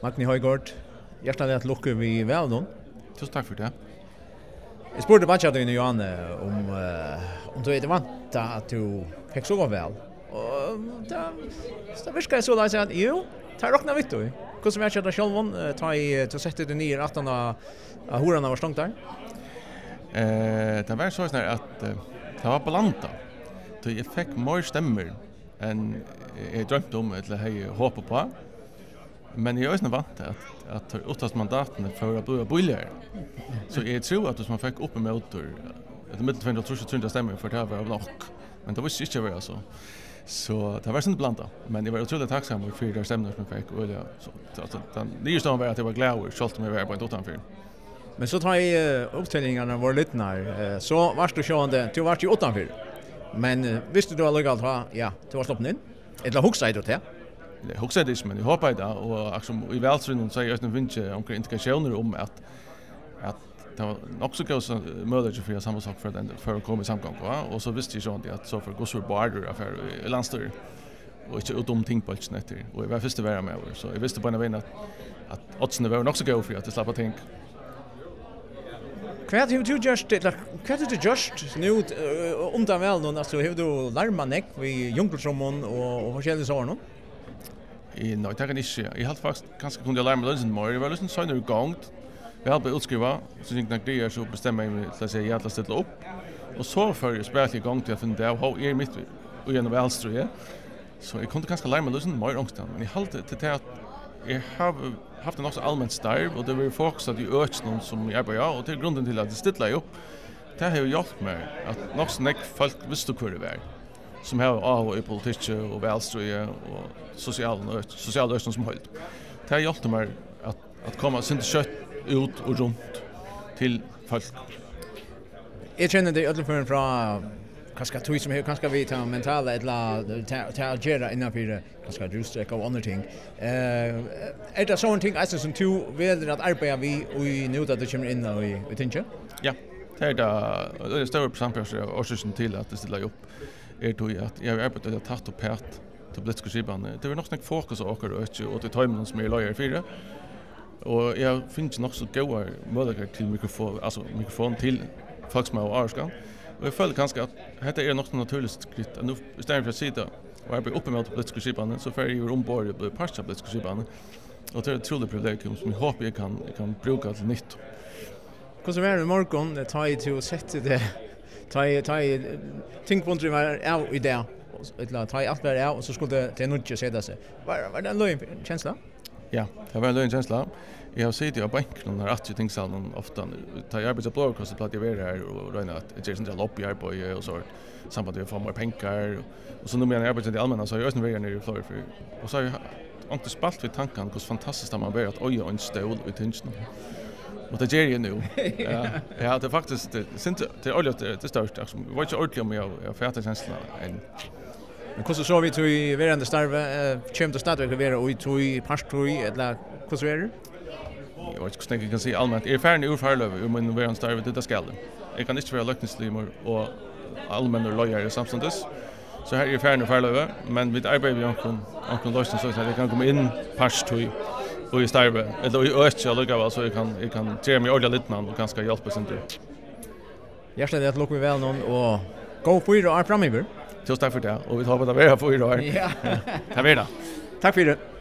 Magni Højgaard, hjertelig at lukke vi vel nå. Tusen takk for det. Jeg spurte bare til Johanne om du er vant at du fikk så vel. Og det virker så da jeg sier at jo, det er råkna vidt du. Hvordan er det selv ta i til å sette det nye 18 av horene var stångt der? Det var så at det var blanda. Jeg fikk mer stemmer enn jeg drømte om eller jeg håpet på. Men jag är också vant att utlandsmandaten för att bli billigare. Så jag tror att man fick upp en motor det mitt 200 stämmer för det här var nog. Men det var inte vara så. Så det var inte blanda. Men jag var otroligt tacksam för det stämmer som jag fick och så den nysta var att jag var glad och skolt mig var på en utanför. Men så tar jag uppställningarna var lite när så varst du sjående du varst ju utanför. Men visste du alltså att ja, du var stoppen in? Eller huxa det till? Det huxar det men jag hoppas det och liksom i vältrun så jag ösnen vinche om indikationer om att det var också så möjligt för samma sak för att komma i samgång och så visste jag sånt att så för gå så border affär i landstyr och inte utom ting på snätter och jag var först att vara med så jag visste på en vän att oddsen var också gå för att det slappa tänk. Vad har du just nu undan väl någon alltså har du larma neck vi jungfrusomon och forskjellige sår nå? Nej, det kan inte. Jag har faktiskt ganska kunde lära mig lunchen mer. Jag var lyssna så när gångt. Vi har på utskriva så tänkte jag det så bestämmer jag mig att säga jag att ställa upp. Och så för jag spelar igång till att finna det hur är mitt och genom välströ. Så jag kunde ganska lära mig lunchen mer ångstan. Men jag hållde till att jag har haft en också allmänt starv och det var fokusat i öknen som jag arbetar och till grunden till att det ställa upp. Det har hjälpt mig att nog så mycket folk visste hur det var. Som har i politik och välströ och social östen som hållt. Det har hjälpt mig att komma sin kött ut och runt till folk. Jag känner det ödel från kanske tog som här kanske vi tar mentala eller ta gera innanför kanske drusträck och andra ting. Är det sån ting alltså som du vill att arbeta vi och nu att det kommer in och vi tänker? Ja, det är det stora procentprocent av orsaken till att det ställer upp. Tog att jag arbetar att tatt och pät till politiska skiban. Det var nog snack fokus och det timern som är lawyer för det. Och jag finns nog så goda möjligheter till mikrofon till folk som har arska. Och jag följer ganska att det är nog naturligt skritt. Nu istället för att sitta och arbeta uppe med politiska skiban så för jag ombord på parsta politiska skiban. Och det är ett otroligt privilegium som jag hoppas jag kan bruka till nytt. Hur så är det morgon tar jag till att sätta det ta think på var i där eller ta allt där och så skulle det nog inte sätta sig. Var det en lögn känsla? Ja, det var en lögn känsla. Jag har sett i banken när att tingsalen ofta tar jag arbeta på kostar plats jag är här och räna att det är inte lopp jag på och så samband med få mer pengar och så nu menar jag arbetar i allmänna så jag är nere i Florida och så har jag inte spalt vid tanken hur fantastiskt man blir att oja en stol i tingen. Och det gör jag nu. Ja, det är faktiskt det är ordentligt det största. Det var inte ordentligt om jag färtar känslan än. Men hur så vi tog i verande starve kommer det stadigvæk vara och tog i pastor eller hur så är det? Jag vet inte jag kan säga allmänt. Är färdig ur förlöv om en verande starve det ska det. Jag kan inte vara lökningslimor och allmänna lojare samtidigt. Så här är färdig ur förlöv men vi arbetar med onkel lösning så att jag kan komma in pastor och i starve eller i öst jag lukar så jag kan ge mig ordentligt lite namn och ganska hjälpa sin tur. Hjärtligt att lukka väl någon och gå 4 år framöver. Tusen tack för det och vi tar på det vara 4 år. Ja. Tack för det. Tack för det.